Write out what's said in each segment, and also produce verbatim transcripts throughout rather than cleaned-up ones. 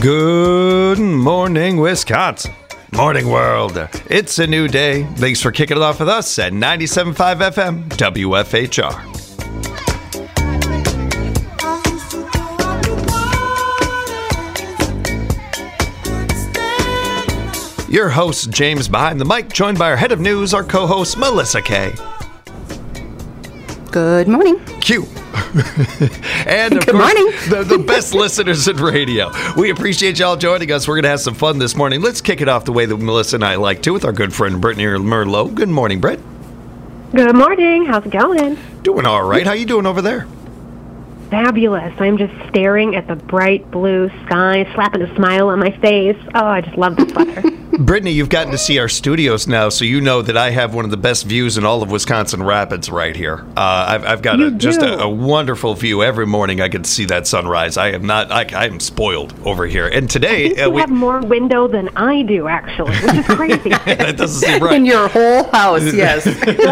Good morning, Wisconsin. Morning, world. It's a new day. Thanks for kicking it off with us at ninety-seven point five F M W F H R. Your host, James behind the mic, joined by our head of news, our co-host, Melissa Kay. Good morning. Q. And of Good course, morning. the, the best listeners in radio. We appreciate y'all joining us. We're going to have some fun this morning. Let's kick it off the way that Melissa and I like to with our good friend Brittany Merlot. Good morning, Britt. Good morning. How's it going? Doing all right. How you doing over there? Fabulous. I'm just staring at the bright blue sky, slapping a smile on my face. Oh, I just love this weather. Brittany, you've gotten to see our studios now, so you know that I have one of the best views in all of Wisconsin Rapids right here. Uh, I've, I've got a, just a, a wonderful view every morning. I get to see that sunrise. I am not. I, I am spoiled over here. And today, I think you uh, we have more window than I do, actually, which is crazy. That doesn't seem right. In your whole house, yes.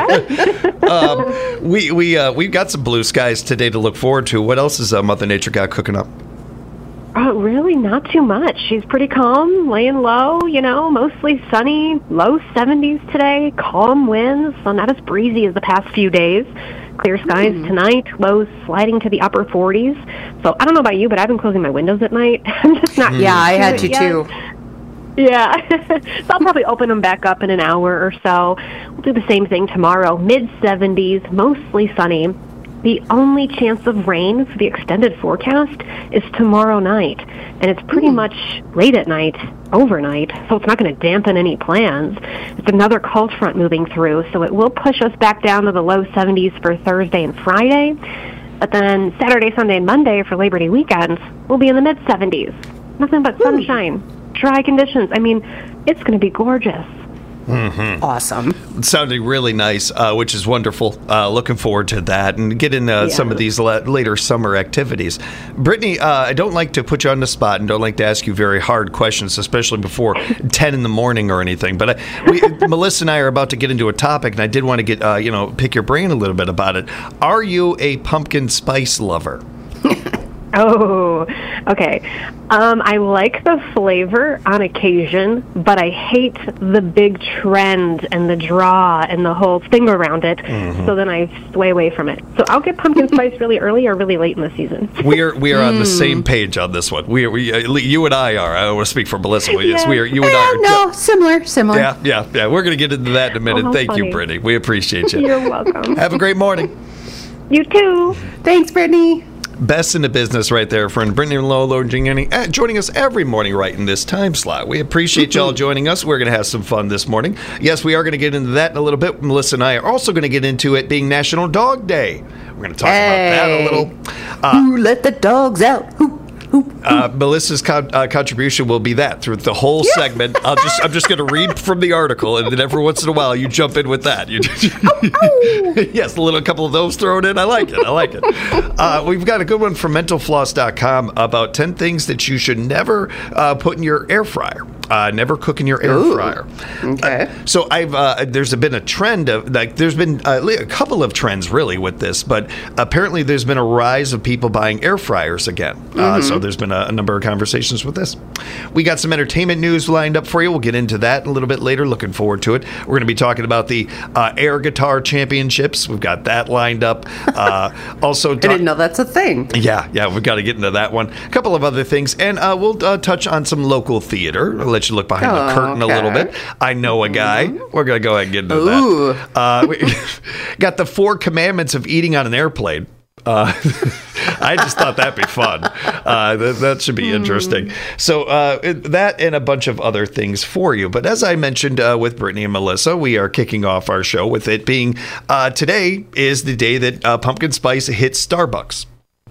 um, we we uh, we've got some blue skies today to look forward to. What else has uh, Mother Nature got cooking up? Oh, really? Not too much. She's pretty calm, laying low, you know, mostly sunny, low seventies today, calm winds, so not as breezy as the past few days. Clear skies mm. tonight, lows sliding to the upper forties. So I don't know about you, but I've been closing my windows at night. I'm just not. Yeah, I had to yet. too. Yeah, so I'll probably open them back up in an hour or so. We'll do the same thing tomorrow, mid seventies, mostly sunny. The only chance of rain for the extended forecast is tomorrow night, and it's pretty mm. much late at night, overnight, so it's not going to dampen any plans. It's another cold front moving through, so it will push us back down to the low seventies for Thursday and Friday, but then Saturday, Sunday, and Monday for Labor Day weekend, we'll be in the mid seventies. Nothing but sunshine, mm. dry conditions. I mean, it's going to be gorgeous. Mm-hmm. Awesome. Sounding really nice, uh, which is wonderful. Uh, looking forward to that and get into uh, yeah. some of these la- later summer activities. Brittany, uh, I don't like to put you on the spot and don't like to ask you very hard questions, especially before ten in the morning or anything. But I, we, Melissa and I are about to get into a topic, and I did want to get uh, you know pick your brain a little bit about it. Are you a pumpkin spice lover? Oh, okay. Um, I like the flavor on occasion, but I hate the big trend and the draw and the whole thing around it. Mm-hmm. So then I sway away from it. So I'll get pumpkin spice really early or really late in the season. We are we are on the same page on this one. We are we uh, you and I are. I don't want to speak for Melissa, but yes, yeah. we are. You and yeah, I are. No, similar, similar. Yeah, yeah, yeah. We're going to get into that in a minute. Oh, Thank funny. you, Brittany. We appreciate you. You're welcome. Have a great morning. You too. Thanks, Brittany. Best in the business right there, friend Brittany Lolo joining us every morning right in this time slot. We appreciate y'all joining us. We're going to have some fun this morning. Yes, we are going to get into that in a little bit. Melissa and I are also going to get into it being National Dog Day. We're going to talk hey. about that a little. Uh, Who let the dogs out? Who? Uh, Melissa's con- uh, contribution will be that through the whole yeah. segment. I'll just I'm just going to read from the article, and then every once in a while you jump in with that. You, yes, a little couple of those thrown in. I like it. I like it. Uh, we've got a good one from mental floss dot com about ten things that you should never uh, put in your air fryer. Uh, never cook in your air Ooh. fryer. Okay. Uh, so I've uh, there's been a trend of like there's been uh, a couple of trends really with this, but apparently there's been a rise of people buying air fryers again. Mm-hmm. Uh, so there's been a, a number of conversations with this. We got some entertainment news lined up for you. We'll get into that a little bit later. Looking forward to it. We're going to be talking about the uh, Air Guitar Championships. We've got that lined up. Uh, also, I didn't know that's a thing. Yeah, yeah, we've got to get into that one. A couple of other things, and uh, we'll uh, touch on some local theater. I'll let you look behind oh, the curtain okay. a little bit. I know a guy. Mm-hmm. We're going to go ahead and get into Ooh. that. Uh, we got the four commandments of eating on an airplane. Uh, I just thought that'd be fun. Uh, that, that should be interesting. Mm. So uh, that and a bunch of other things for you. But as I mentioned uh, with Brittany and Melissa, we are kicking off our show with it being uh, today is the day that uh, pumpkin spice hits Starbucks.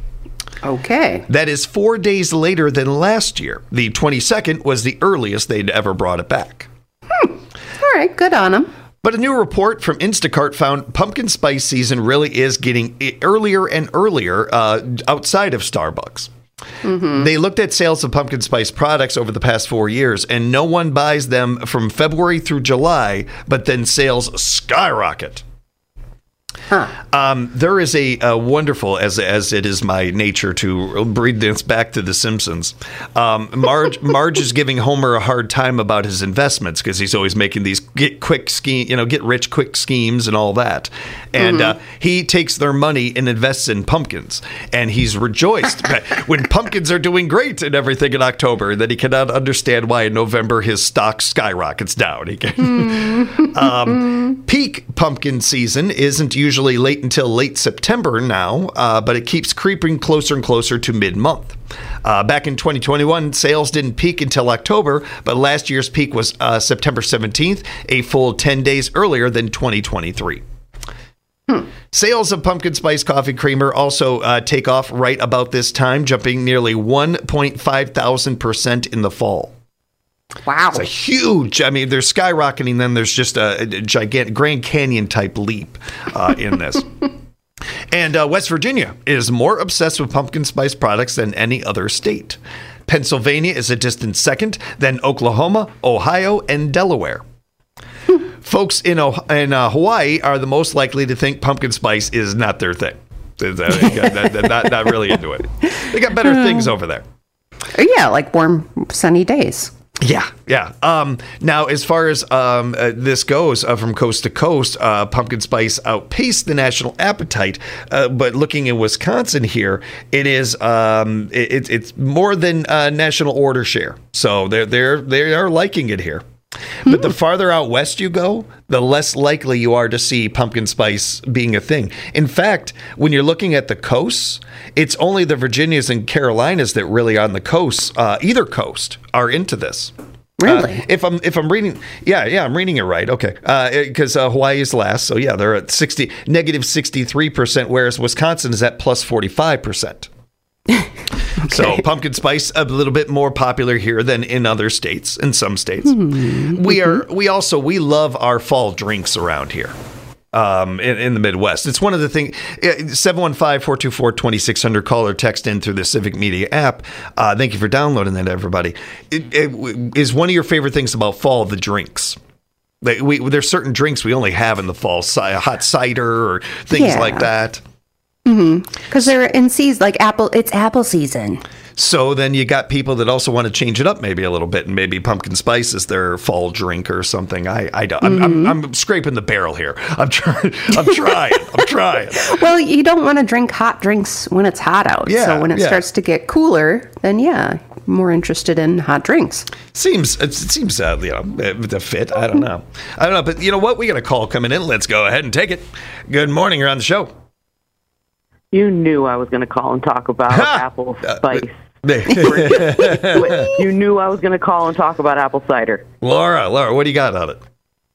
Okay. That is four days later than last year. The twenty-second was the earliest they'd ever brought it back. Hmm. All right, good on them. But a new report from Instacart found pumpkin spice season really is getting earlier and earlier uh, outside of Starbucks. Mm-hmm. They looked at sales of pumpkin spice products over the past four years, and no one buys them from February through July, but then sales skyrocket. Huh. Um, there is a, a wonderful, as as it is my nature to breed this back to The Simpsons. Um, Marge Marge is giving Homer a hard time about his investments because he's always making these get quick scheme, you know, get rich quick schemes and all that. And mm-hmm. uh, he takes their money and invests in pumpkins, and he's rejoiced when pumpkins are doing great and everything in October. That he cannot understand why in November his stock skyrockets down. He can, um, peak pumpkin season isn't usually late until late September now, uh, but it keeps creeping closer and closer to mid-month. Uh, back in twenty twenty-one, sales didn't peak until October, but last year's peak was uh, September seventeenth, a full ten days earlier than twenty twenty-three. Hmm. Sales of pumpkin spice coffee creamer also uh, take off right about this time, jumping nearly one point five thousand percent in the fall. Wow. It's a huge, I mean, they're skyrocketing, then there's just a, a gigantic Grand Canyon type leap uh, in this. And uh, West Virginia is more obsessed with pumpkin spice products than any other state. Pennsylvania is a distant second, then Oklahoma, Ohio, and Delaware. Folks in, oh- in uh, Hawaii are the most likely to think pumpkin spice is not their thing. They're not, not really into it. They got better things over there. Yeah, like warm, sunny days. Yeah, yeah. Um, now, as far as um, uh, this goes, uh, from coast to coast, uh, pumpkin spice outpaced the national appetite. Uh, but looking in Wisconsin here, it is um, it, it's more than uh, national order share. So they're they're they are liking it here. But the farther out west you go, the less likely you are to see pumpkin spice being a thing. In fact, when you're looking at the coasts, it's only the Virginias and Carolinas that really on the coast, uh, either coast, are into this. Really? Uh, if I'm if I'm reading, yeah, yeah, I'm reading it right. Okay, because uh, uh, Hawaii is last, so yeah, they're at sixty negative sixty-three percent, whereas Wisconsin is at plus forty-five percent. Okay. So pumpkin spice a little bit more popular here than in other states, in some states. Mm-hmm. We are we also we love our fall drinks around here. Um, in, in the Midwest. It's one of the things, seven one five, four two four, two six zero zero, call or text in through the Civic Media app. Uh, thank you for downloading that, everybody. It, it, is one of your favorite things about fall the drinks? Like we, there's certain drinks we only have in the fall, hot cider or things yeah. like that. Mm-hmm. Because they're in season, like apple, it's apple season. So then you got people that also want to change it up maybe a little bit, and maybe pumpkin spice is their fall drink or something. I, I don't, mm-hmm. I'm, I'm, I'm scraping the barrel here. I'm trying, I'm trying, I'm trying. Well, you don't want to drink hot drinks when it's hot out. Yeah, so when it yeah. starts to get cooler, then yeah, more interested in hot drinks. Seems, it seems, uh, you know, the fit. I don't know. I don't know, but you know what? We got a call coming in. Let's go ahead and take it. Good morning. You're on the show. You knew I was going to call and talk about apple spice. Uh, you knew I was going to call and talk about apple cider. Laura, Laura, what do you got on it?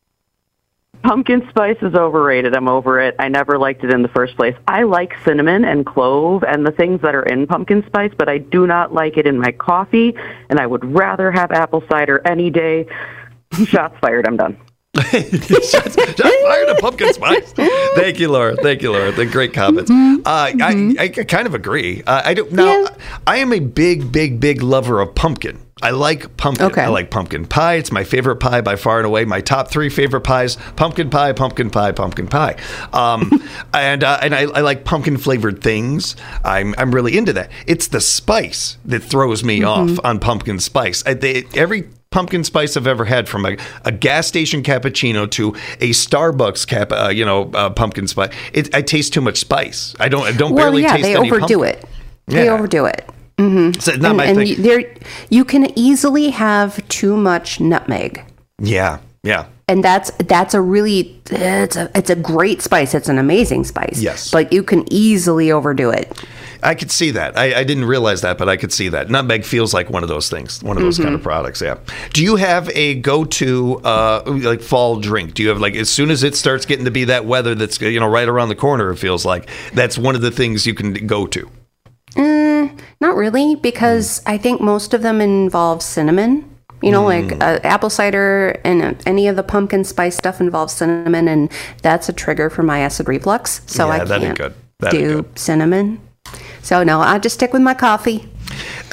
Pumpkin spice is overrated. I'm over it. I never liked it in the first place. I like cinnamon and clove and the things that are in pumpkin spice, but I do not like it in my coffee, and I would rather have apple cider any day. Shots fired. I'm done. shots, shots fired at pumpkin spice. Thank you, Laura. Thank you, Laura. The great comments. Mm-hmm. Uh, mm-hmm. I, I kind of agree. Uh, I don't now. Yeah. I am a big, big, big lover of pumpkin. I like pumpkin. Okay. I like pumpkin pie. It's my favorite pie by far and away. My top three favorite pies: pumpkin pie, pumpkin pie, pumpkin pie. Um, and uh, and I, I like pumpkin flavored things. I'm I'm really into that. It's the spice that throws me mm-hmm. off on pumpkin spice. I, they, every pumpkin spice I've ever had, from a, a gas station cappuccino to a Starbucks cap, uh, you know, uh, pumpkin spice. It, I taste too much spice. I don't. I don't well, barely yeah, taste they any overdo pumpkin. it. They yeah. overdo it. Mm-hmm. So it's not and, my and thing. You, there, you can easily have too much nutmeg. Yeah, yeah. And that's that's a really it's a it's a great spice. It's an amazing spice. Yes. But you can easily overdo it. I could see that. I, I didn't realize that, but I could see that. Nutmeg feels like one of those things, one of those mm-hmm. kind of products. Yeah. Do you have a go-to uh, like fall drink? Do you have like as soon as it starts getting to be that weather that's you know right around the corner? It feels like that's one of the things you can go to. Mm, not really, because I think most of them involve cinnamon. You know, mm. like uh, apple cider and uh, any of the pumpkin spice stuff involves cinnamon, and that's a trigger for my acid reflux. So yeah, I that can't ain't good. That do ain't good. cinnamon. So no, I just stick with my coffee.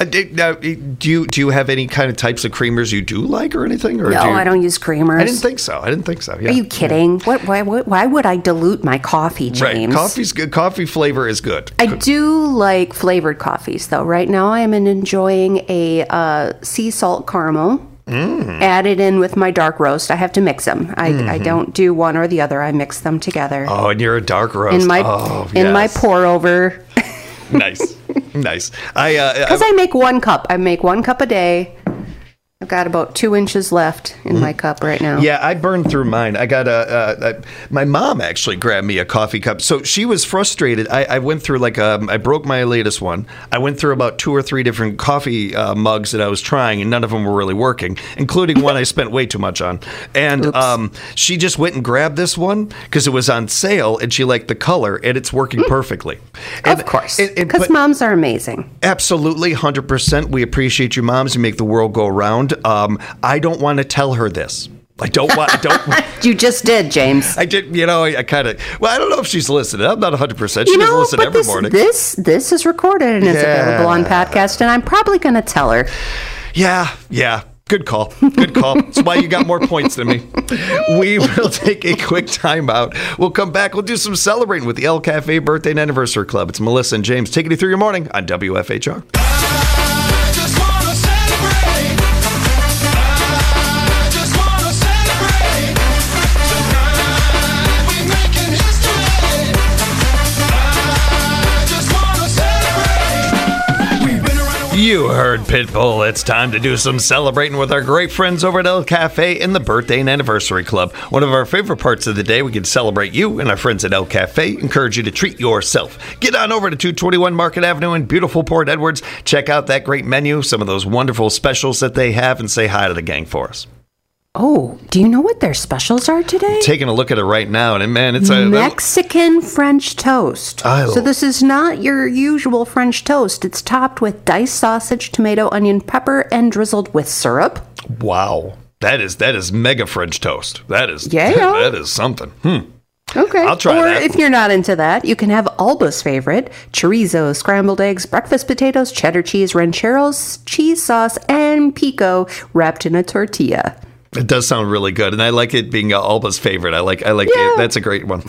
Uh, do, now, do you do you have any kind of types of creamers you do like or anything? Or No, do you, I don't use creamers. I didn't think so. I didn't think so. Yeah. Are you kidding? What? Why, why? Why would I dilute my coffee, James? Right. Coffee's good. Coffee flavor is good. I do like flavored coffees, though. Right now, I am enjoying a uh, sea salt caramel. Mm. Added in with my dark roast. I have to mix them. I, mm-hmm. I don't do one or the other. I mix them together. Oh, and you're a dark roast. In my oh, in yes. my pour over. Nice, nice. I because uh, I, I make one cup. I make one cup a day. I've got about two inches left in my cup right now. Yeah, I burned through mine. I got a, a, a my mom actually grabbed me a coffee cup. So she was frustrated. I, I went through like a, I broke my latest one. I went through about two or three different coffee uh, mugs that I was trying, and none of them were really working, including one I spent way too much on. And um, she just went and grabbed this one because it was on sale, and she liked the color, and it's working perfectly. And, of course, because moms are amazing. Absolutely, one hundred percent. We appreciate you, moms. You make the world go round. Um, I don't want to tell her this. I don't want. I don't. You just did, James. I did. You know, I, I kind of. Well, I don't know if she's listening. I'm not one hundred percent. She you know, doesn't listen but every this, morning. This this is recorded and is Yeah. available on podcast, and I'm probably going to tell her. Yeah, yeah. Good call. Good call. That's why you got more points than me. We will take a quick timeout. We'll come back. We'll do some celebrating with the El Cafe Birthday and Anniversary Club. It's Melissa and James taking you through your morning on W F H R. You heard Pitbull. It's time to do some celebrating with our great friends over at El Cafe in the Birthday and Anniversary Club. One of our favorite parts of the day, we can celebrate you and our friends at El Cafe. Encourage you to treat yourself. Get on over to two twenty-one Market Avenue in beautiful Port Edwards. Check out that great menu, some of those wonderful specials that they have, and say hi to the gang for us. Oh, do you know what their specials are today? Taking a look at it right now, and man, it's a Mexican French toast. Oh. So this is not your usual French toast. It's topped with diced sausage, tomato, onion, pepper, and drizzled with syrup. Wow, that is that is mega French toast. That is yeah, that is something. Hmm. Okay. I'll try or that. if you're not into that, you can have Alba's favorite, chorizo, scrambled eggs, breakfast potatoes, cheddar cheese, rancheros, cheese sauce, and pico wrapped in a tortilla. It does sound really good, and I like it being Alba's favorite. I like, I like Yeah. it. That's a great one.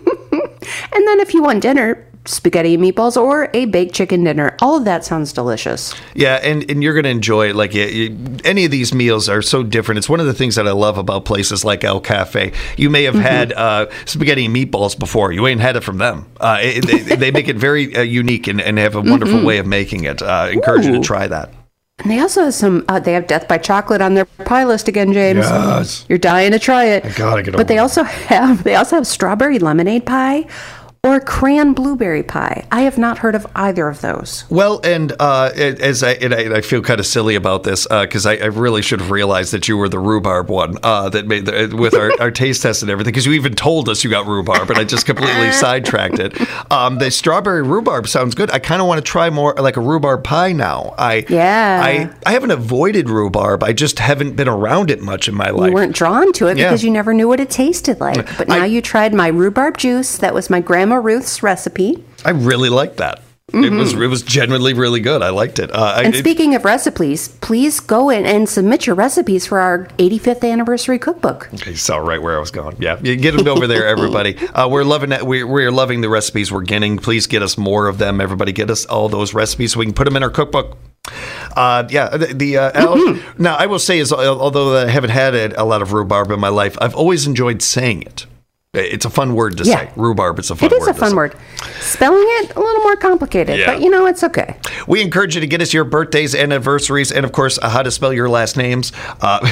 And then if you want dinner, spaghetti and meatballs or a baked chicken dinner, all of that sounds delicious. Yeah, and, and you're going to enjoy it. Like, you, you, any of these meals are so different. It's one of the things that I love about places like El Cafe. You may have mm-hmm. had uh, spaghetti and meatballs before. You ain't had it from them. Uh, it, they, they make it very uh, unique and, and have a wonderful mm-hmm. way of making it. Uh, encourage Ooh. you to try that. And they also have some, uh, they have Death by Chocolate on their pie list again, James. Yes. You're dying to try it. I gotta get over But they it. also have, they also have strawberry lemonade pie or crayon blueberry pie. I have not heard of either of those. Well, and uh, as I, and I, I feel kind of silly about this because uh, I, I really should have realized that you were the rhubarb one uh, that made the, with our, our taste test and everything, because you even told us you got rhubarb, and I just completely sidetracked it. Um, the strawberry rhubarb sounds good. I kind of want to try more like a rhubarb pie now. I yeah. I, I haven't avoided rhubarb. I just haven't been around it much in my life. You weren't drawn to it yeah. because you never knew what it tasted like. But now I, you tried my rhubarb juice. That was my grandma Ruth's recipe. I really liked that. Mm-hmm. It was it was genuinely really good. I liked it. Uh, and I, speaking it, of recipes, please go in and submit your recipes for our eighty-fifth anniversary cookbook. Okay, so right where I was going. Yeah, you get them over there, everybody. Uh, we're loving it. We're, we're loving the recipes we're getting. Please get us more of them. Everybody, get us all those recipes so we can put them in our cookbook. Uh, yeah, the, the uh, mm-hmm. now I will say is although I haven't had a, a lot of rhubarb in my life, I've always enjoyed saying it. It's a fun word to yeah. say. Rhubarb, it's a fun word. It is a fun word. Spelling it, a little more complicated, yeah. but you know, it's okay. We encourage you to get us your birthdays, anniversaries, and of course, uh, how to spell your last names. Uh,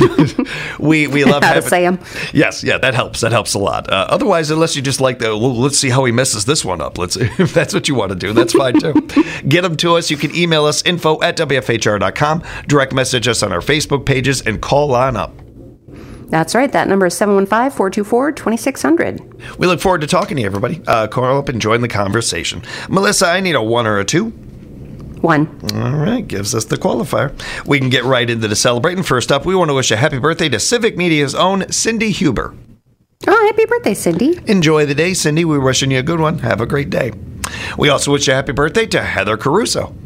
we we love how having, to say them. Yes, yeah, that helps. That helps a lot. Uh, otherwise, unless you just like the, well, let's see how he messes this one up. Let's if that's what you want to do, that's fine too. Get them to us. You can email us info at W F H R dot com, direct message us on our Facebook pages, and call on up. That's right. That number is seven one five, four two four, two six zero zero. We look forward to talking to you, everybody. Uh, call up and join the conversation. Melissa, I need a one or a two. One. All right, gives us the qualifier. We can get right into the celebrating. First up, we want to wish a happy birthday to Civic Media's own Cindy Huber. Oh, happy birthday, Cindy. Enjoy the day, Cindy. We're wishing you a good one. Have a great day. We also wish a happy birthday to Heather Caruso.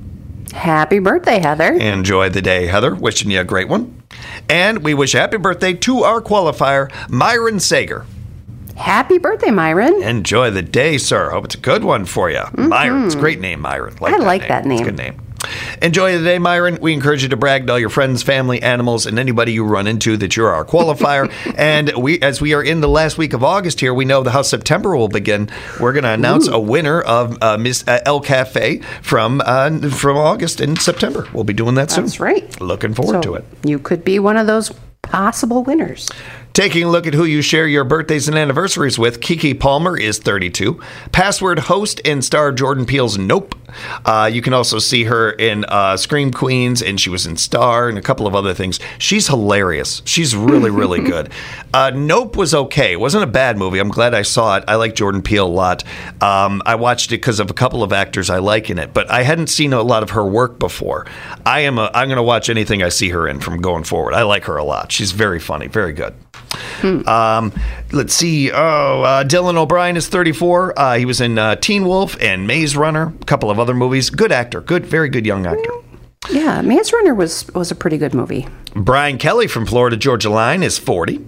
Happy birthday, Heather. Enjoy the day, Heather. Wishing you a great one. And we wish a happy birthday to our qualifier, Myron Sager. Happy birthday, Myron. Enjoy the day, sir. Hope it's a good one for you. Mm-hmm. Myron. It's a great name, Myron. Like I that like name. that name. It's a good name. Enjoy the day, Myron. We encourage you to brag to all your friends, family, animals, and anybody you run into that you're our qualifier. And we, as we are in the last week of August here, we know how September will begin. We're going to announce Ooh. a winner of uh, Miss uh, El Cafe from uh, from August and September. We'll be doing that soon. That's right. Looking forward so to it. You could be one of those possible winners. Taking a look at who you share your birthdays and anniversaries with, Keke Palmer is thirty-two. Password host and star Jordan Peele's Nope. Uh, you can also see her in uh, Scream Queens, and she was in Star and a couple of other things. She's hilarious. She's really, really good. Uh, Nope was okay. It wasn't a bad movie. I'm glad I saw it. I like Jordan Peele a lot. Um, I watched it because of a couple of actors I like in it, but I hadn't seen a lot of her work before. I am a, I'm going to watch anything I see her in from going forward. I like her a lot. She's very funny, very good. Hmm. Um, let's see. Oh, uh, Dylan O'Brien is thirty-four. Uh, he was in uh, Teen Wolf and Maze Runner, a couple of other movies. Good actor. Good, very good young actor. Yeah, Maze Runner was, was a pretty good movie. Brian Kelly from Florida Georgia Line is forty.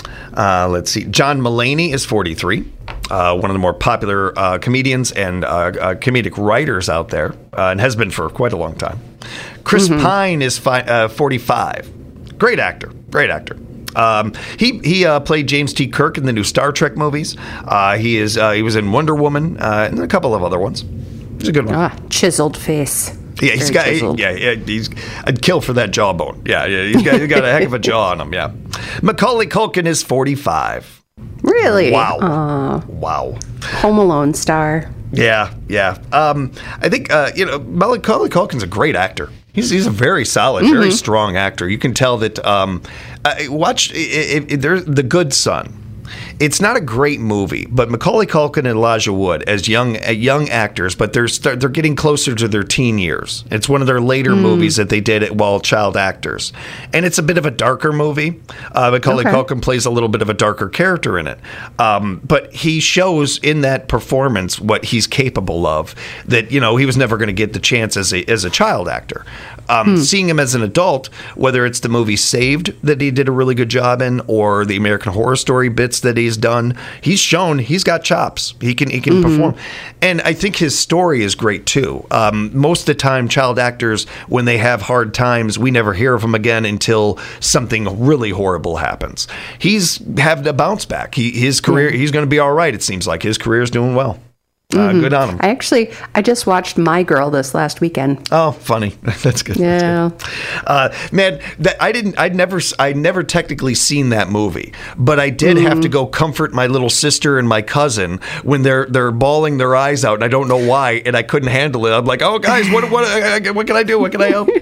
Uh, let's see. John Mulaney is forty-three. Uh, one of the more popular uh, comedians and uh, uh, comedic writers out there, uh, and has been for quite a long time. Chris mm-hmm. Pine is fi- uh, forty-five. Great actor. Great actor. Um, he he uh, played James T. Kirk in the new Star Trek movies. Uh, he is uh, he was in Wonder Woman uh, and a couple of other ones. He's a good one. Ah, chiseled face. Yeah, he's Very got. He, yeah, yeah, he's. I'd kill for that jawbone. Yeah, yeah, he's got, he's got a heck of a jaw on him. Yeah, Macaulay Culkin is forty-five. Really? Wow. Aww. Wow. Home Alone star. Yeah, yeah. Um, I think uh, you know Macaulay Culkin's a great actor. He's he's a very solid, mm-hmm. very strong actor. You can tell that. Um, uh, watch it, it, there's The Good Son. It's not a great movie, but Macaulay Culkin and Elijah Wood as young uh, young actors, but they're st- they're getting closer to their teen years. It's one of their later mm. movies that they did it while child actors, and it's a bit of a darker movie. Uh, Macaulay okay. Culkin plays a little bit of a darker character in it, um, but he shows in that performance what he's capable of. That you know he was never going to get the chance as a as a child actor. Um, mm. Seeing him as an adult, whether it's the movie Saved that he did a really good job in, or the American Horror Story bits that he's done, he's shown he's got chops. He can he can mm-hmm. perform, and I think his story is great too. Um, most of the time, child actors, when they have hard times, we never hear of them again until something really horrible happens. He's having a bounce back. He his career mm-hmm. he's going to be all right. It seems like his career is doing well. Uh, mm-hmm. Good on him. I actually, I just watched My Girl this last weekend. Oh, funny. That's good. Yeah. That's good. Uh, man, that I didn't. I'd never. I never technically seen that movie, but I did mm-hmm. have to go comfort my little sister and my cousin when they're they're bawling their eyes out, and I don't know why, and I couldn't handle it. I'm like, oh, guys, what what uh, what can I do? What can I help?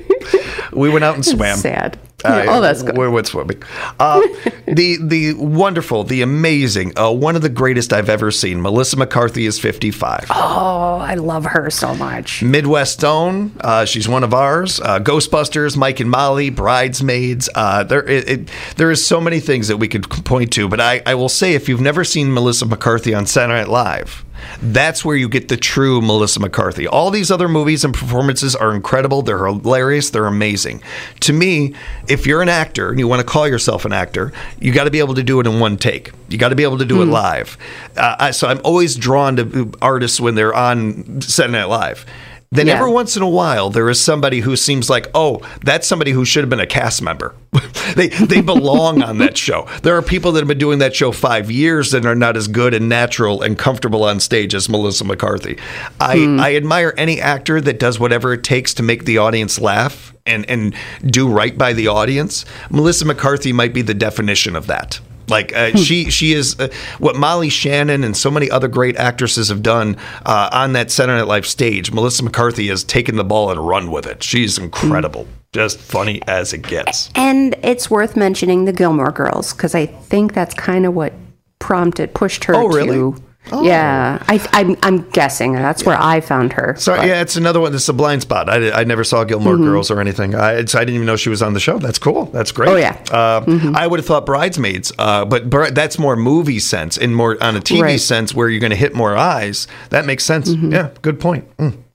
We went out and swam. Sad. Uh, oh, that's good. We went swimming. Uh, the the wonderful, the amazing, uh, one of the greatest I've ever seen. Melissa McCarthy is fifty-five. Oh, I love her so much. Midwest Own. Uh, she's one of ours. Uh, Ghostbusters, Mike and Molly, Bridesmaids. Uh, there, it, it, there is so many things that we could point to. But I, I will say, if you've never seen Melissa McCarthy on Saturday Night Live, that's where you get the true Melissa McCarthy. All these other movies and performances are incredible. They're hilarious. They're amazing. To me, if you're an actor and you want to call yourself an actor, you got to be able to do it in one take. You got to be able to do mm. it live. Uh, I, so I'm always drawn to artists when they're on Saturday Night Live. Then yeah. every once in a while, there is somebody who seems like, oh, that's somebody who should have been a cast member. they they belong on that show. There are people that have been doing that show five years that are not as good and natural and comfortable on stage as Melissa McCarthy. I, hmm. I admire any actor that does whatever it takes to make the audience laugh and, and do right by the audience. Melissa McCarthy might be the definition of that. Like uh, she, she is uh, what Molly Shannon and so many other great actresses have done uh, on that Saturday Night Live stage. Melissa McCarthy has taken the ball and run with it. She's incredible, just funny as it gets. And it's worth mentioning the Gilmore Girls because I think that's kind of what prompted, pushed her oh, really? to. Oh. Yeah, I, I'm, I'm guessing that's yeah. where I found her. So but. yeah, it's another one. It's a blind spot. I, I never saw Gilmore mm-hmm. Girls or anything. I, it's, I didn't even know she was on the show. That's cool. That's great. Oh yeah. Uh, mm-hmm. I would have thought Bridesmaids, uh, but br- that's more movie sense and more on a T V right. sense where you're going to hit more eyes. That makes sense. Mm-hmm. Yeah, good point. Mm.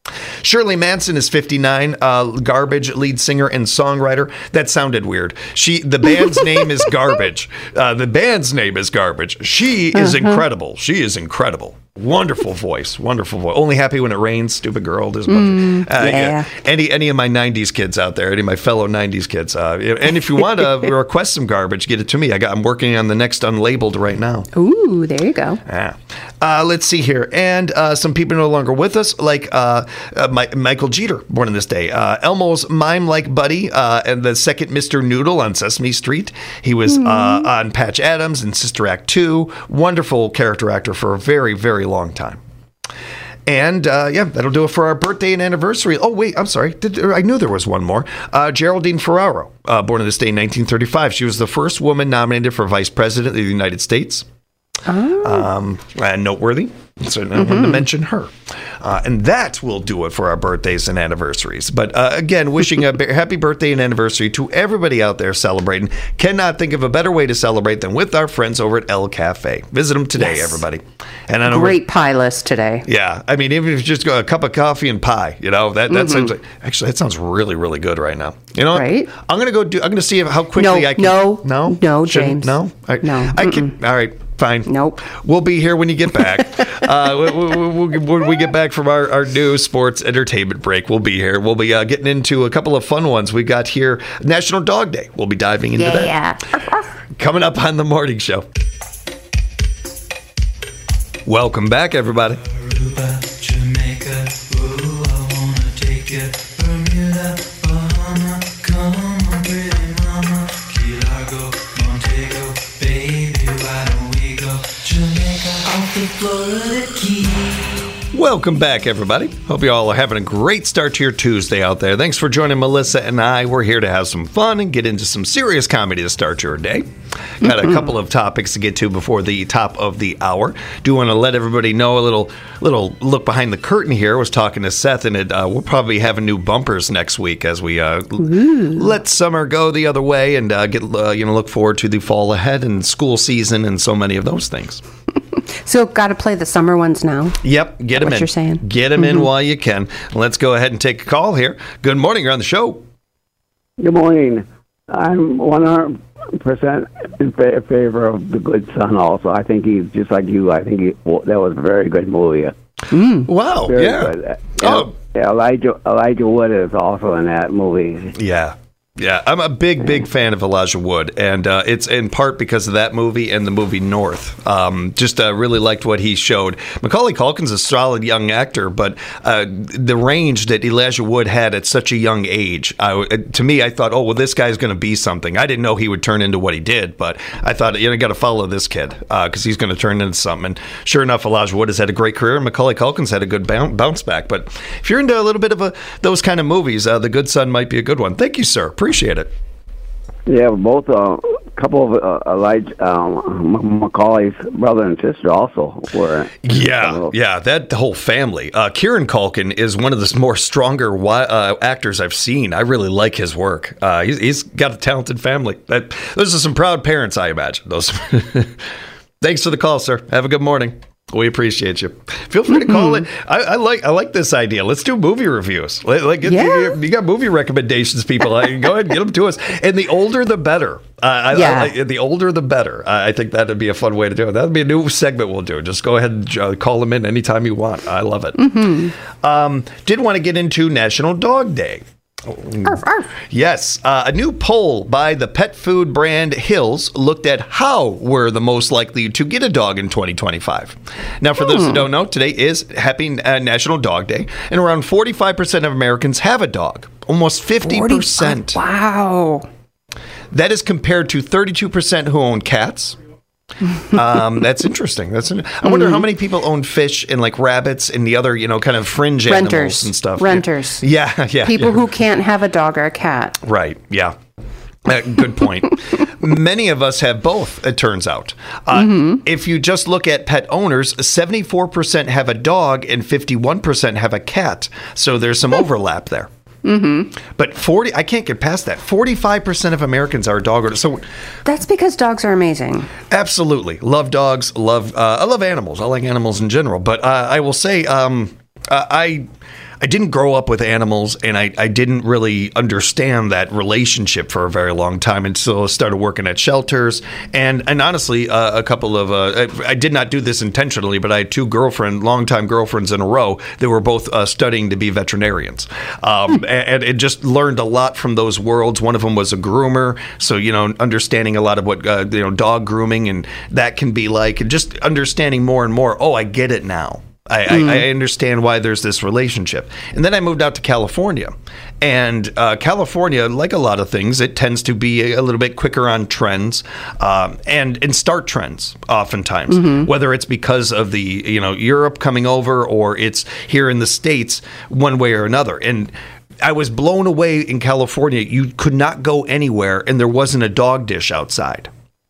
Shirley Manson is fifty-nine, uh, Garbage lead singer and songwriter. That sounded weird. She, the band's name is Garbage. Uh, the band's name is Garbage. She is uh-huh. incredible. She is incredible. Wonderful voice, wonderful voice. Only happy when it rains, stupid girl. There's a bunch mm, of, uh, yeah. yeah. Any any of my nineties kids out there, any of my fellow nineties kids. Uh, and if you want to request some Garbage, get it to me. I got. I'm working on the next Unlabeled right now. Ooh, there you go. Yeah. Uh, let's see here. And uh, some people no longer with us, like uh, uh, My, Michael Jeter, born on this day. Uh, Elmo's mime-like buddy uh, and the second Mister Noodle on Sesame Street. He was mm. uh, on Patch Adams and Sister Act two. Wonderful character actor for a very, very long time. And, uh, yeah, that'll do it for our birthday and anniversary. Oh, wait, I'm sorry. Did, I knew there was one more. Uh, Geraldine Ferraro, uh, born on this day in nineteen thirty-five. She was the first woman nominated for Vice President of the United States. Oh. Um, and noteworthy. So I wanted mm-hmm. to mention her. Uh, and that will do it for our birthdays and anniversaries. But uh, again, wishing a b- happy birthday and anniversary to everybody out there celebrating. Cannot think of a better way to celebrate than with our friends over at El Cafe. Visit them today, yes. everybody. And I know Great pie list today. Yeah. I mean, even if you just go a cup of coffee and pie, you know, that, that mm-hmm. sounds like, actually, that sounds really, really good right now. You know, right? I'm going to go do, I'm going to see how quickly no, I can. No, no, no, Shouldn't, James. No, I, no. I can. All right. Fine. Nope. We'll be here when you get back. uh, when, when, when we get back from our, our new sports entertainment break, we'll be here. We'll be uh, getting into a couple of fun ones. We got here National Dog Day. We'll be diving into yeah. that. Coming up on the morning show. Welcome back, everybody. Aruba, Jamaica, ooh, I wanna take you. Bermuda, Bahama, come on, pretty mama. Key Largo, Montego, baby, why don't we go? Jamaica, off the Florida Keys. Welcome back, everybody. Hope you all are having a great start to your Tuesday out there. Thanks for joining Melissa and I. We're here to have some fun and get into some serious comedy to start your day. Got a couple of topics to get to before the top of the hour. Do want to let everybody know a little little look behind the curtain here. I was talking to Seth, and it, uh, we'll probably have new bumpers next week as we uh, let summer go the other way and uh, get uh, you know look forward to the fall ahead and school season and so many of those things. So, got to play the summer ones now. Yep, get them in. What you're saying? Get them mm-hmm. in while you can. Let's go ahead and take a call here. Good morning. You're on the show. Good morning. I'm one hundred percent in fa- favor of The Good Son. Also, I think he's just like you. I think he, well, that was a very good movie. Mm. Wow. Very yeah. Good. Oh. Elijah Elijah Wood is also in that movie. Yeah. Yeah, I'm a big, big fan of Elijah Wood, and uh, it's in part because of that movie and the movie North. Um, just uh, really liked what he showed. Macaulay Culkin's a solid young actor, but uh, the range that Elijah Wood had at such a young age, I, to me, I thought, oh, well, this guy's going to be something. I didn't know he would turn into what he did, but I thought, you know, got to follow this kid because uh, he's going to turn into something. And sure enough, Elijah Wood has had a great career, and Macaulay Culkin's had a good bounce back. But if you're into a little bit of a, those kind of movies, uh, The Good Son might be a good one. Thank you, sir. Appreciate it. Yeah, both a uh, couple of uh, Elijah um, Macaulay's brother and sister also were. Yeah, yeah, that whole family. Uh, Kieran Culkin is one of the more stronger uh, actors I've seen. I really like his work. Uh, he's, he's got a talented family. That, those are some proud parents, I imagine. Those. Thanks for the call, sir. Have a good morning. We appreciate you. Feel free to call it. I, I like I like this idea. Let's do movie reviews. Like, like yeah. you, you got movie recommendations, people. Go ahead and get them to us. And the older, the better. Uh, I, yeah. I, I, the older, the better. I, I think that would be a fun way to do it. That would be a new segment we'll do. Just go ahead and uh, call them in anytime you want. I love it. Mm-hmm. Um, did want to get into National Dog Day. Arf, arf. Yes, uh, a new poll by the pet food brand Hills looked at how we're the most likely to get a dog in twenty twenty-five. Now, for hmm. those who don't know, today is Happy uh, National Dog Day, and around forty-five percent of Americans have a dog. Almost fifty percent. Wow. That is compared to thirty-two percent who own cats. um, that's interesting. That's an, I wonder mm-hmm. how many people own fish and like rabbits and the other, you know, kind of fringe Renters. animals and stuff. Renters. Yeah, yeah. People yeah. who can't have a dog or a cat. Right. Yeah. Uh, good point. Many of us have both, it turns out. Uh, mm-hmm. If you just look at pet owners, seventy-four percent have a dog and fifty-one percent have a cat. So there's some overlap there. Mm-hmm. But forty, I can't get past that. forty-five percent of Americans are dog owners. So that's because dogs are amazing. Absolutely, love dogs. Love uh, I love animals. I like animals in general. But uh, I will say, um, uh, I I didn't grow up with animals, and I, I didn't really understand that relationship for a very long time until I started working at shelters. And and honestly, uh, a couple of uh, I, I did not do this intentionally, but I had two girlfriend, longtime girlfriends in a row that were both uh, studying to be veterinarians, um, Hmm. and, and it just learned a lot from those worlds. One of them was a groomer, so you know, understanding a lot of what uh, you know, dog grooming and that can be like, and just understanding more and more. Oh, I get it now. I, Mm-hmm. I, I understand why there's this relationship. And then I moved out to California. And uh, California, like a lot of things, it tends to be a, a little bit quicker on trends um, and, and start trends oftentimes, Mm-hmm. whether it's because of the, you know, Europe coming over or it's here in the States one way or another. And I was blown away in California. You could not go anywhere and there wasn't a dog dish outside.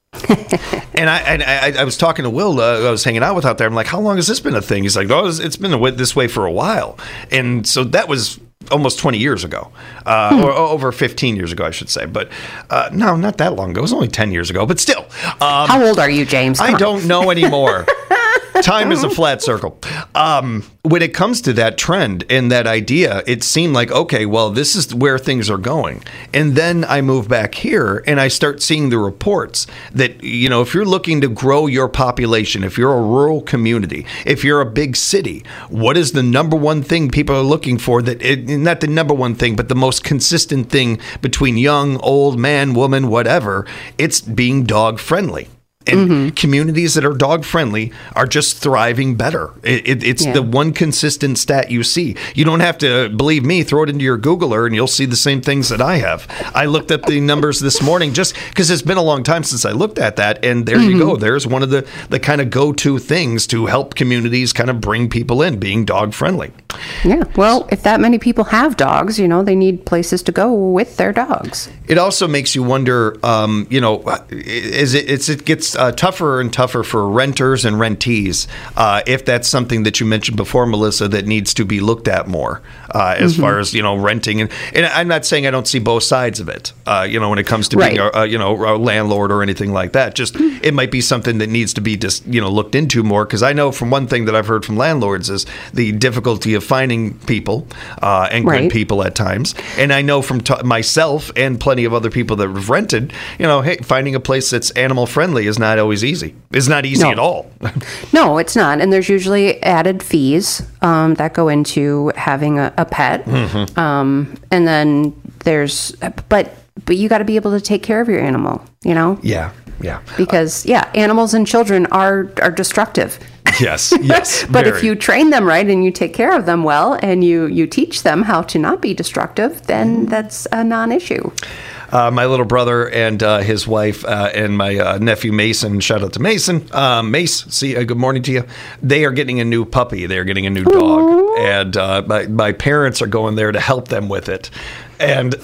And I, and I I was talking to Will, uh, I was hanging out with out there. I'm like, how long has this been a thing? He's like, oh, it's it's been a way- this way for a while. And so that was almost twenty years ago, uh, Hmm. or over fifteen years ago, I should say. But uh, no, not that long ago. It was only ten years ago, but still. Um, How old are you, James? Come I on. don't know anymore. Time is a flat circle. Um, when it comes to that trend and that idea, it seemed like, okay, well, this is where things are going. And then I move back here and I start seeing the reports that, you know, if you're looking to grow your population, if you're a rural community, if you're a big city, what is the number one thing people are looking for? That it, not the number one thing, but the most consistent thing between young, old, man, woman, whatever, it's being dog friendly. And Mm-hmm. communities that are dog friendly are just thriving better. It, it, it's Yeah. the one consistent stat you see. You don't have to believe me. Throw it into your Googler and you'll see the same things that I have. I looked up the numbers this morning just because it's been a long time since I looked at that. And there you go. There's one of the, the kind of go-to things to help communities kind of bring people in, being dog friendly. Yeah. Well, if that many people have dogs, you know, they need places to go with their dogs. It also makes you wonder, um, you know, is it, it's, it gets uh, tougher and tougher for renters and rentees, uh, if that's something that you mentioned before, Melissa, that needs to be looked at more uh, as far as, you know, renting. And, and I'm not saying I don't see both sides of it, uh, you know, when it comes to being, Right. a, a, you know, a landlord or anything like that. Just it might be something that needs to be just, you know, looked into more. Because I know from one thing that I've heard from landlords is the difficulty of finding people uh, and Right. good people at times. And I know from t- myself and plenty of other people that have rented, you know, hey, finding a place that's animal friendly is not always easy. It's not easy No. at all. No, it's not. And there's usually added fees um, that go into having a, a pet. Mm-hmm. Um, and then there's, but but you got to be able to take care of your animal, you know, Yeah, yeah. because yeah, animals and children are are destructive. Yes, yes. But very. if you train them right and you take care of them well and you you teach them how to not be destructive, then that's a non-issue. Uh, my little brother and uh, his wife uh, and my uh, nephew Mason, shout out to Mason. Uh, Mace, see, uh, good morning to you. They are getting a new puppy. They're getting a new dog. And uh, my, my parents are going there to help them with it. And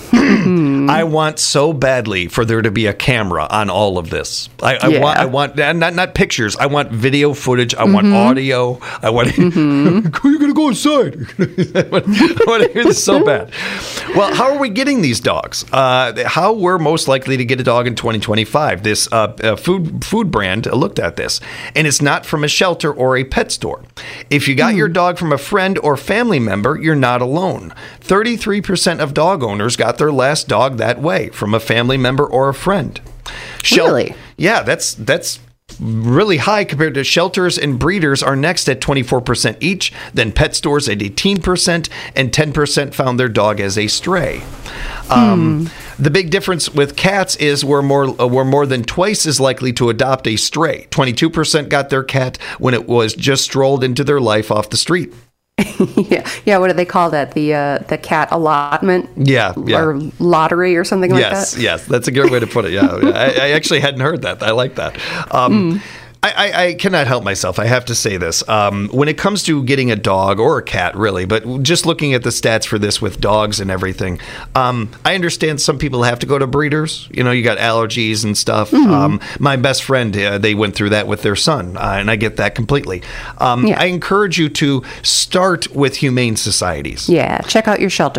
I want so badly for there to be a camera on all of this. I, I Yeah. want, I want not not pictures. I want video footage. I want audio. I want. You're gonna go inside. I want, I want to hear this so bad. Well, how are we getting these dogs? Uh, how we're most likely to get a dog in twenty twenty-five? This uh, uh, food food brand looked at this, and it's not from a shelter or a pet store. If you got your dog from a friend or family member, you're not alone. thirty-three percent of dog owners got their last dog that way, from a family member or a friend. Shel- Really? Yeah, that's that's really high compared to shelters and breeders are next at twenty-four percent each, then pet stores at eighteen percent, and ten percent found their dog as a stray. Um, the big difference with cats is we're more uh, we're more than twice as likely to adopt a stray. twenty-two percent got their cat when it was just strolled into their life off the street. yeah, yeah. What do they call that? The uh, the cat allotment, Yeah, yeah. or lottery, or something like Yes, that. yes, that's a good way to put it. Yeah, yeah. I, I actually hadn't heard that. I like that. Um, Mm. I, I, I cannot help myself. I have to say this. Um, when it comes to getting a dog or a cat, really, but just looking at the stats for this with dogs and everything, um, I understand some people have to go to breeders. You know, you got allergies and stuff. Mm-hmm. Um, my best friend, uh, they went through that with their son, uh, and I get that completely. Um, Yeah. I encourage you to start with humane societies. Yeah, check out your shelter.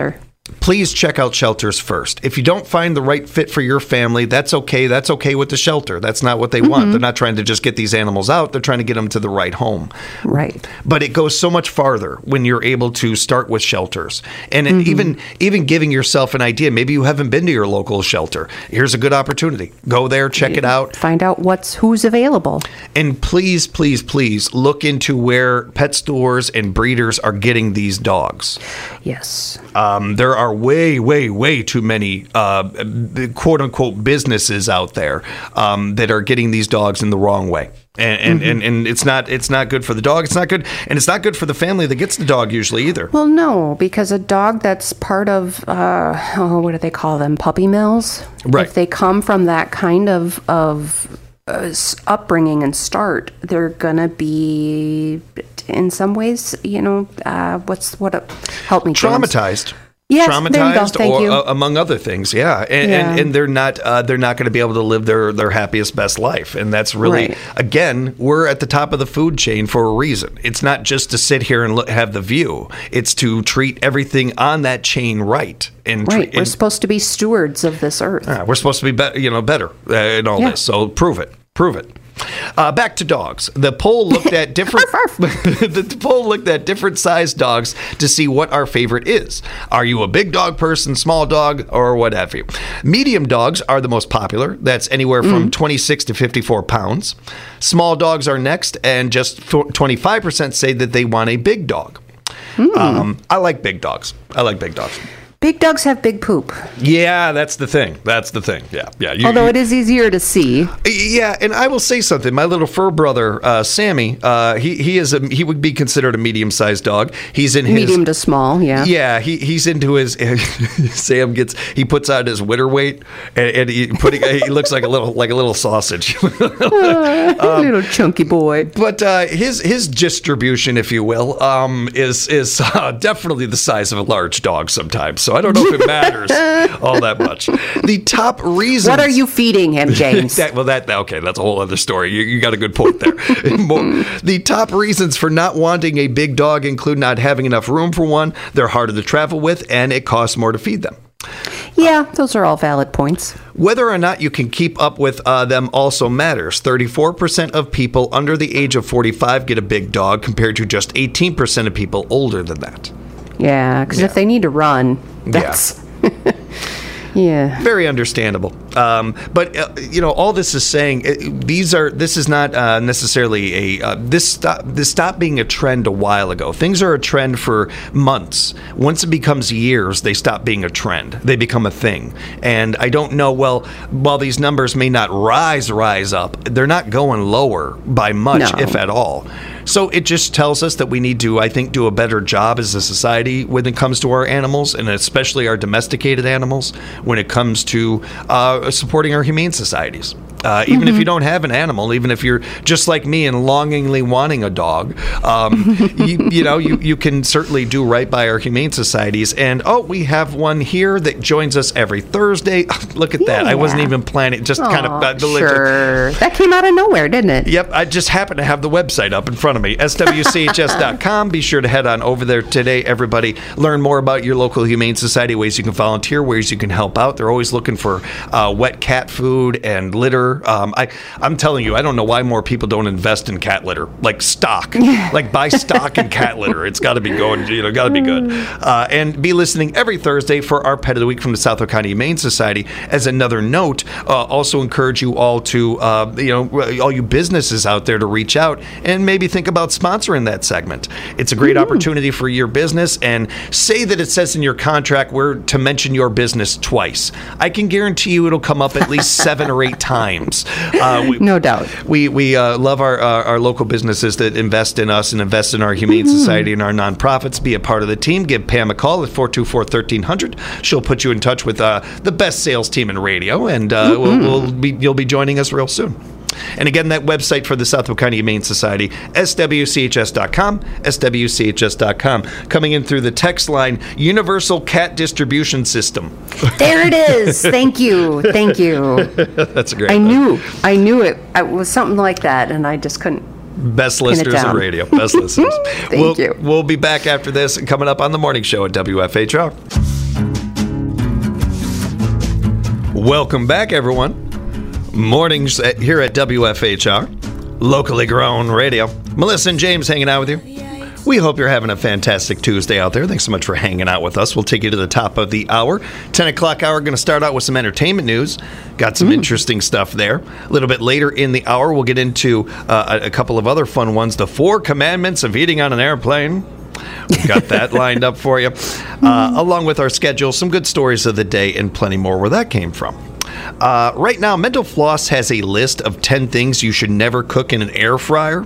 please check out shelters first. If you don't find the right fit for your family, that's okay. That's okay with the shelter. That's not what they mm-hmm. want. They're not trying to just get these animals out. They're trying to get them to the right home. Right. But it goes so much farther when you're able to start with shelters. And mm-hmm. even even giving yourself an idea. Maybe you haven't been to your local shelter. Here's a good opportunity. Go there, check it out. Find out what's who's available. And please, please, please look into where pet stores and breeders are getting these dogs. Yes. Um, there are way, way, way too many uh, quote-unquote businesses out there um, that are getting these dogs in the wrong way. And and, mm-hmm. and and it's not it's not good for the dog. It's not good, and it's not good for the family that gets the dog usually either. Well, no, because a dog that's part of uh, oh, what do they call them? Puppy mills. Right. If they come from that kind of of uh, upbringing and start, they're gonna be, in some ways, you know, uh, what's what? A, help me, James. Traumatized. Yes, traumatized, there you go. Thank or you. uh, among other things, yeah, and Yeah. and, and they're not uh, they're not going to be able to live their their happiest, best life, and that's really Right. again, we're at the top of the food chain for a reason. It's not just to sit here and look, have the view; it's to treat everything on that chain right. And Right. tre- We're and- supposed to be stewards of this earth. uh, we're supposed to be, be you know, better uh, in all Yeah. this. So prove it, prove it. Uh, back to dogs. The poll looked at different. the poll looked at different sized dogs to see what our favorite is. Are you a big dog person, small dog, or what have you? Medium dogs are the most popular. That's anywhere from mm. twenty-six to fifty-four pounds. Small dogs are next, and just twenty-five percent say that they want a big dog. Mm. Um, I like big dogs. I like big dogs. Big dogs have big poop. Yeah, that's the thing. That's the thing. Yeah, yeah. You, Although you, it is easier to see. Yeah, and I will say something. My little fur brother, uh, Sammy, uh, he he is a he would be considered a medium-sized dog. He's in his Medium to small, yeah. Yeah, he he's into his. Sam gets he puts out his winter weight, and, and he putting he looks like a little like a little sausage. uh, um, little chunky boy. But uh, his his distribution, if you will, um, is is uh, definitely the size of a large dog sometimes. So I don't know if it matters all that much. The top reasons. What are you feeding him, James? that, well, that okay, that's a whole other story. You, you got a good point there. More, the top reasons for not wanting a big dog include not having enough room for one, they're harder to travel with, and it costs more to feed them. Yeah, those are all valid points. Whether or not you can keep up with uh, them also matters. thirty-four percent of people under the age of forty-five get a big dog, compared to just eighteen percent of people older than that. Yeah, because Yeah. if they need to run, that's... Yeah. Very understandable. Um, but, uh, you know, all this is saying, uh, these are, this is not uh, necessarily a, uh, this, stop, this stopped being a trend a while ago. Things are a trend for months. Once it becomes years, they stop being a trend. They become a thing. And I don't know, well, while these numbers may not rise, rise up, they're not going lower by much, No. if at all. So it just tells us that we need to, I think, do a better job as a society when it comes to our animals, and especially our domesticated animals, when it comes to uh, supporting our humane societies. Uh, even mm-hmm. if you don't have an animal, even if you're just like me and longingly wanting a dog, um, you, you know, you, you can certainly do right by our humane societies. And, oh, we have one here that joins us every Thursday. Look at Yeah. that. I wasn't even planning. Just Aw, kind of. Uh, sure. That came out of nowhere, didn't it? Yep, I just happen to have the website up in front of me, S W C H S dot com. Be sure to head on over there today, everybody. Learn more about your local Humane Society, ways you can volunteer, ways you can help out. They're always looking for uh, wet cat food and litter. Um, I, I'm telling you, I don't know why more people don't invest in cat litter, like stock, like buy stock in cat litter. It's got to be going, you know, got to be good. Uh, and be listening every Thursday for our Pet of the Week from the Southwick County Humane Society. As another note, uh, also encourage you all to, uh, you know, all you businesses out there to reach out and maybe think about sponsoring that segment. It's a great mm-hmm. opportunity for your business, and say that it says in your contract where to mention your business twice. I can guarantee you it'll come up at least seven or eight times. Uh, we, no doubt. We we uh, love our uh, our local businesses that invest in us and invest in our Humane mm-hmm. Society and our nonprofits. Be a part of the team. Give Pam a call at four two four, one three zero zero. She'll put you in touch with uh, the best sales team in radio, and uh, mm-hmm. we'll, we'll be you'll be joining us real soon. And again, that website for the Southwick County Humane Society, S W C H S dot com, S W C H S dot com. Coming in through the text line, Universal Cat Distribution System. There it is. Thank you. Thank you. That's a great I one. knew. I knew it. It was something like that, and I just couldn't. Best listeners in radio. Best listeners. Thank we'll, you. We'll be back after this, and coming up on the morning show at W F H R. Welcome back, everyone. Mornings at, here at W F H R, locally grown radio. Melissa and James hanging out with you. We hope you're having a fantastic Tuesday out there. Thanks so much for hanging out with us. We'll take you to the top of the hour. ten o'clock hour, going to start out with some entertainment news. Got some mm. interesting stuff there. A little bit later in the hour, we'll get into uh, a, a couple of other fun ones. The Four Commandments of Eating on an Airplane. We've got that lined up for you. Uh, along with our schedule, some good stories of the day, and plenty more where that came from. Uh, right now, Mental Floss has a list of ten things you should never cook in an air fryer.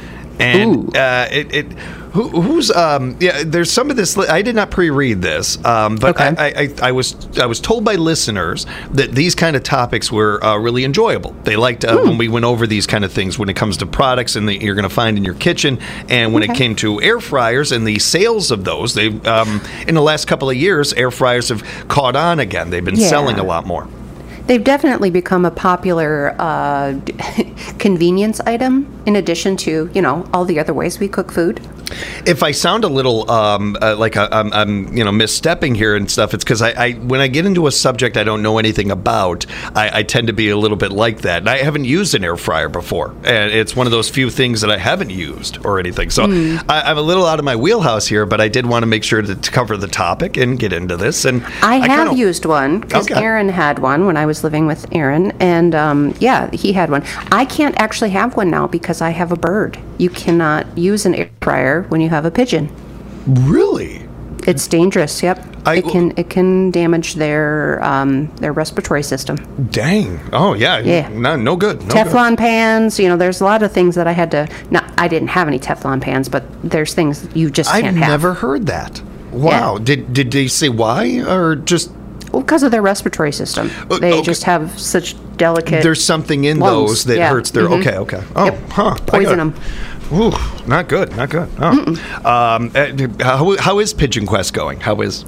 And uh, it, it who, who's um yeah there's some of this li- I did not pre-read this um but okay. I, I I was I was told by listeners that these kind of topics were uh, really enjoyable. They liked uh, hmm. when we went over these kind of things when it comes to products and that you're going to find in your kitchen, and when okay. it came to air fryers and the sales of those, they um in the last couple of years air fryers have caught on again. They've been yeah. selling a lot more. They've definitely become a popular uh, convenience item in addition to, you know, all the other ways we cook food. If I sound a little um, uh, like I, I'm, I'm, you know, misstepping here and stuff, it's because I, I, when I get into a subject I don't know anything about, I, I tend to be a little bit like that. And I haven't used an air fryer before, and it's one of those few things that I haven't used or anything. So mm. I, I'm a little out of my wheelhouse here, but I did want to make sure to, to cover the topic and get into this. And I, I have kinda, used one because okay. Aaron had one when I was living with Aaron, and um, yeah, he had one. I can't actually have one now because I have a bird. You cannot use an air fryer when you have a pigeon. Really? It's dangerous. Yep. I, it can it can damage their um, their respiratory system. Dang. Oh yeah. Yeah. No, no good. No Teflon good. pans. You know, there's a lot of things that I had to. Not, I didn't have any Teflon pans, but there's things you just can't I've have. never heard that. Wow. Yeah. Did did they say why or just? Well, because of their respiratory system. They okay. just have such delicate. There's something in lungs. those that yeah. hurts their. Mm-hmm. Okay. Okay. Oh, yep. huh. Poison them. Ooh, not good, not good. Oh. Um, uh, how, how is Pigeon Quest going? How is?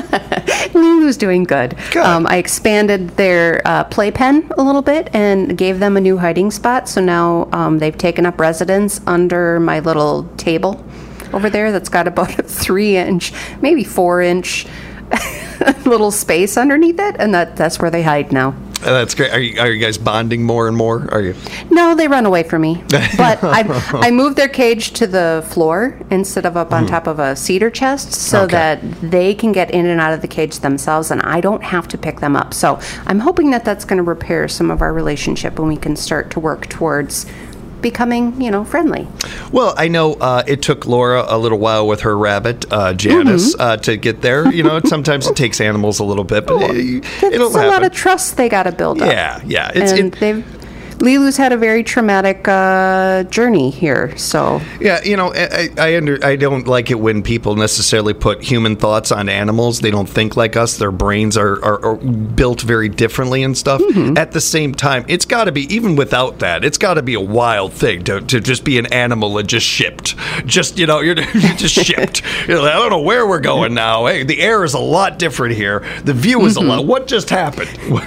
Lulu's doing good. Good. Um, I expanded their uh, playpen a little bit and gave them a new hiding spot. So now um, they've taken up residence under my little table over there that's got about a three inch, maybe four inch little space underneath it. And that, that's where they hide now. Uh, that's great. Are you, are you guys bonding more and more? Are you? No, they run away from me. But I I moved their cage to the floor instead of up on mm. top of a cedar chest so okay. that they can get in and out of the cage themselves and I don't have to pick them up. So I'm hoping that that's going to repair some of our relationship and we can start to work towards becoming, you know, friendly. Well, I know uh, it took Laura a little while with her rabbit, uh, Janice, mm-hmm. uh, to get there. You know, sometimes it takes animals a little bit, but well, it, it'll it'll happen. happen. A lot of trust they got to build up. Yeah, yeah. It's, and it, they've... Lilu's had a very traumatic uh, journey here, so... Yeah, you know, I I, under, I don't like it when people necessarily put human thoughts on animals. They don't think like us. Their brains are, are, are built very differently and stuff. Mm-hmm. At the same time, it's got to be, even without that, it's got to be a wild thing to, to just be an animal and just shipped. Just, you know, you're, you're just shipped. You're like, I don't know where we're going now. Hey, the air is a lot different here. The view is mm-hmm. a lot. What just happened?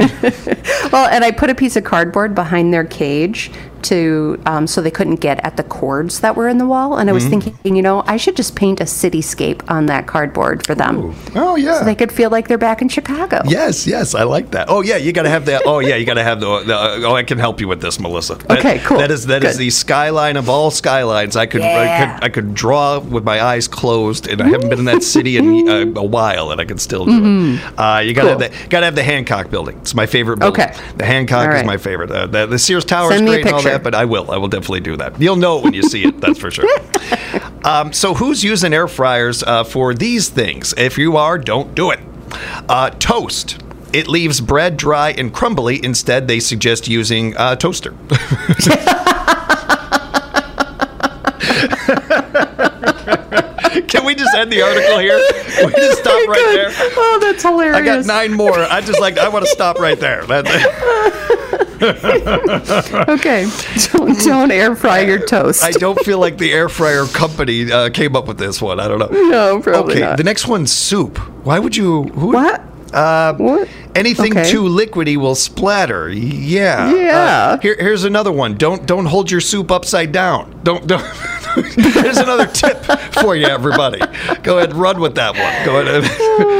Well, and I put a piece of cardboard behind their cage to um, so they couldn't get at the cords that were in the wall. And I was mm-hmm. thinking, you know, I should just paint a cityscape on that cardboard for them. Ooh. Oh, yeah. So they could feel like they're back in Chicago. Yes, yes, I like that. Oh, yeah, you got to have that. Oh, yeah, you got to have the, the. Oh, I can help you with this, Melissa. That, okay, cool. That is that Good. is the skyline of all skylines. I could, yeah. I could I could draw with my eyes closed, and I haven't been in that city in uh, a while, and I can still do mm-hmm. it. Uh, you got to cool. have the got to have the Hancock building. It's my favorite building. Okay. The Hancock right. is my favorite. Uh, the, the Sears Tower Send is me a great and all picture. that, but I will. I will definitely do that. You'll know it when you see it. That's for sure. Um, so who's using air fryers uh, for these things? If you are, don't do it. Uh, toast. It leaves bread dry and crumbly. Instead, they suggest using a toaster. Can we just end the article here? Can we just stop okay, right good. there? Oh, that's hilarious. I got nine more. I just like, I want to stop right there. Okay. Don't, don't air fry your toast. I don't feel like the air fryer company uh, came up with this one. I don't know. No, probably okay, not. The next one's soup. Why would you? Who would, What? Uh, what? Anything okay. too liquidy will splatter. Yeah. Yeah. Uh, here, here's another one. Don't don't hold your soup upside down. Don't don't. Here's another tip for you, everybody. Go ahead, run with that one. Go ahead.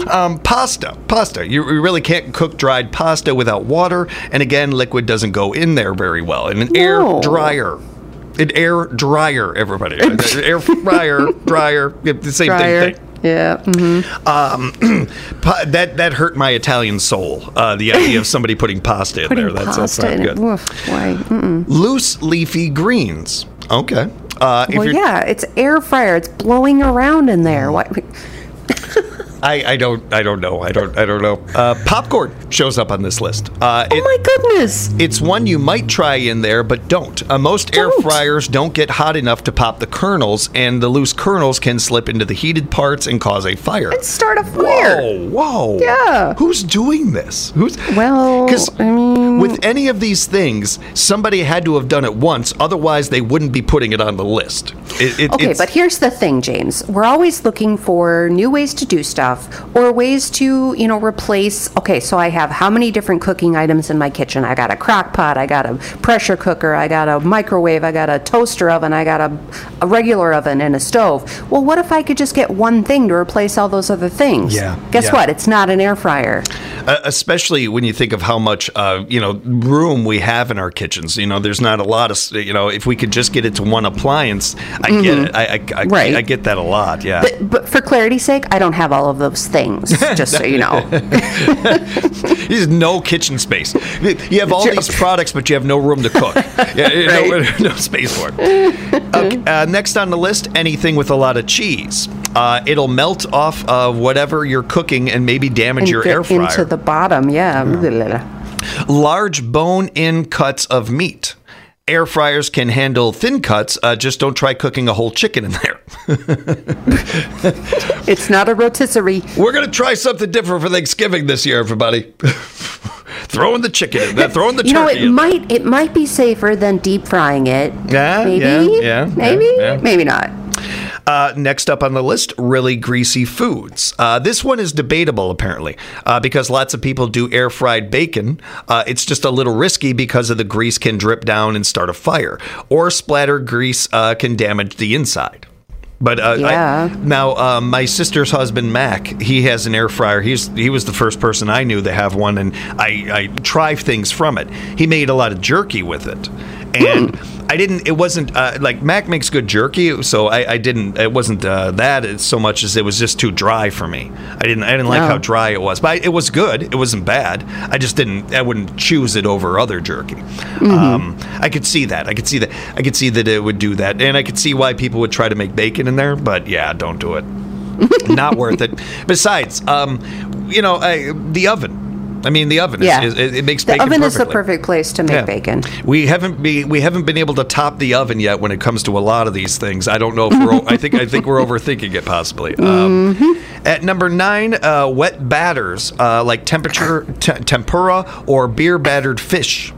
Um, pasta. Pasta. You, you really can't cook dried pasta without water. And again, liquid doesn't go in there very well. And an No. air dryer. An air dryer, everybody. An air fryer, dryer, the same Dryer. thing. thing. Yeah. mhm. Um, pa- that that hurt my Italian soul. Uh, the idea of somebody putting pasta in Putting there. That's, that's pasta not in good. it. Woof, why? Mm-mm. Loose leafy greens. Okay. Uh, if Well, you're, yeah, it's air fryer. It's blowing around in there. Why? I, I don't I don't know. I don't I don't know. Uh, popcorn shows up on this list. Uh, Oh it- my goodness! It's one you might try in there, but don't. Uh, most air Don't. fryers don't get hot enough to pop the kernels, and the loose kernels can slip into the heated parts and cause a fire. And start a fire. Whoa, whoa. Yeah. Who's doing this? Who's Well, Because I mean- with any of these things, somebody had to have done it once. Otherwise, they wouldn't be putting it on the list. It, it, Okay, it's- but here's the thing, James. We're always looking for new ways to do stuff or ways to, you know, replace. Okay, so I have how many different cooking items in my kitchen? I got a crock pot, I got a pressure cooker, I got a microwave, I got a toaster oven, I got a, a regular oven and a stove. Well, what if I could just get one thing to replace all those other things? Yeah, Guess yeah. what? It's not an air fryer. Uh, especially when you think of how much uh, you know room we have in our kitchens. You know, there's not a lot of you know. If we could just get it to one appliance, I get it. I, I, I, Right. I get that a lot. Yeah. But, but for clarity's sake, I don't have all of those things, just so you know. There's no kitchen space. You have all these products, but you have no room to cook. Yeah, you know, Right. no space for it. Okay, uh, next on the list, anything with a lot of cheese. Uh, it'll melt off of whatever you're cooking and maybe damage And your get air fryer. into the bottom, yeah. Large bone-in cuts of meat. Air fryers can handle thin cuts. Uh, just don't try cooking a whole chicken in there. It's not a rotisserie. We're going to try something different for Thanksgiving this year, everybody. Throwing the chicken in there, throwing the You know, turkey it in might it might be safer than deep frying it. Yeah, maybe, yeah, yeah, maybe, yeah, yeah. maybe not. Uh, next up on the list, really greasy foods. Uh, this one is debatable, apparently, uh, because lots of people do air fried bacon. Uh, it's just a little risky because of the grease can drip down and start a fire, or splattered grease uh, can damage the inside. But uh, Yeah. I, now, uh, my sister's husband Mac, he has an air fryer. He's he was the first person I knew to have one, and I, I try things from it. He made a lot of jerky with it, and I didn't. It wasn't uh, like Mac makes good jerky, so I, I didn't. It wasn't uh, that so much as it was just too dry for me. I didn't. I didn't like No. how dry it was, but I, it was good. It wasn't bad. I just didn't. I wouldn't choose it over other jerky. Um, I could see that. I could see that. I could see that it would do that, and I could see why people would try to make bacon in there. But yeah, don't do it. Not worth it. Besides, um, you know, I, the oven. I mean, the oven. Yeah. Is, is, it makes The bacon oven is the perfectly. perfect place to make Yeah. bacon. We haven't be we haven't been able to top the oven yet when it comes to a lot of these things. I don't know if we're. o- I think I think we're overthinking it possibly. Um, At number nine, uh, wet batters uh, like temperature te- tempura or beer battered fish.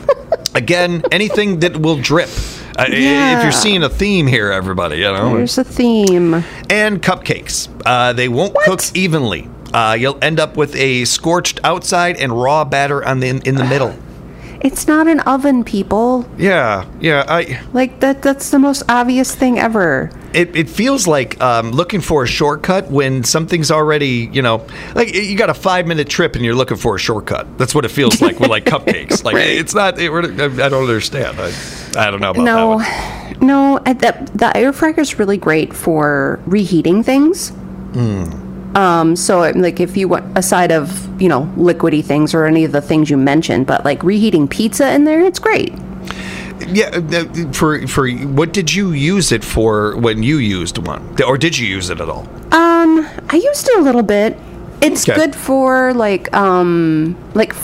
Again, anything that will drip. Uh, i- If Yeah. you're seeing a theme here, everybody, you know. There's a theme. And cupcakes. Uh, they won't What? cook evenly. Uh, you'll end up with a scorched outside and raw batter on the in the middle. It's not an oven, people. Yeah, yeah. I Like that. That's the most obvious thing ever. it, it feels like um, looking for a shortcut when something's already, you know, like you got a five minute trip and you're looking for a shortcut. That's what it feels like with like cupcakes. Like Right. it's not. It, I don't understand. I, I don't know about No, that no. uh, The, the air fryer is really great for reheating things. Hmm. Um, so it- like if you want aside of you know liquidy things or any of the things you mentioned, but like reheating pizza in there, it's great. one. Yeah. uh, For for what did you use it for when you used one, or did you use it at all? Um, I used it a little bit. It's Okay. good for like um like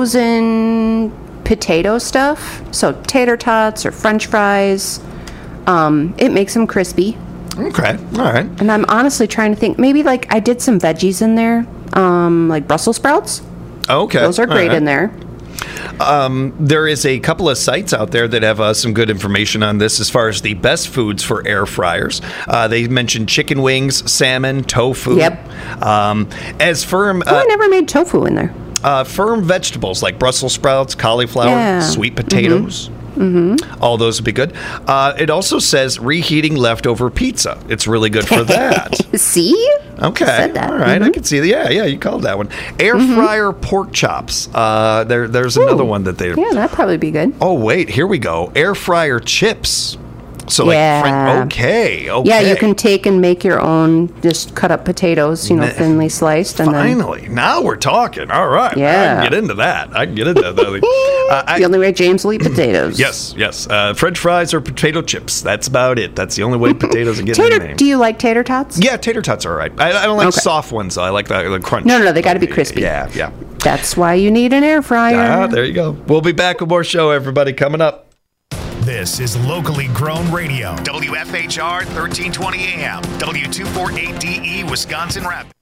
frozen potato stuff. So tater tots or French fries. Um, it makes them crispy. Okay. All right. And I'm honestly trying to think. Maybe like I did some veggies in there, um, like Brussels sprouts. Okay. Those are all great right. in there. There is a couple of sites out there that have uh, some good information on this as far as the best foods for air fryers. Uh, they mentioned chicken wings, salmon, tofu. Yep. Um, as firm Oh, I uh, never made tofu in there. uh, firm vegetables like Brussels sprouts, cauliflower, Yeah. sweet potatoes. Mm-hmm. All those would be good. Uh, it also says reheating leftover pizza. It's really good for that. See? Okay. Said that. All right. I Mhm. can see that. Yeah, yeah, you called that one. Air Mm-hmm. fryer pork chops. Uh, there, there's another Ooh. one that they. Yeah, that'd probably be good. Oh wait, here we go. Air fryer chips. So like, Yeah. friend, okay, okay. Yeah, you can take and make your own, just cut up potatoes, you know, Ne- thinly sliced. and then Finally, now we're talking. All right, I Yeah. can get into that. I can get into that. uh, I, The only way James will eat potatoes. yes, yes. Uh, French fries or potato chips. That's about it. That's the only way potatoes are getting in the Tater, name. do you like tater tots? Yeah, tater tots are all right. I, I don't like Okay. soft ones though. I like the, the crunch. No, no, no, they gotta be crispy. Yeah, yeah. That's why you need an air fryer. Ah, there you go. We'll be back with more show, everybody, coming up. This is locally grown radio. W F H R thirteen twenty A M. W two forty-eight D E Wisconsin Rapids.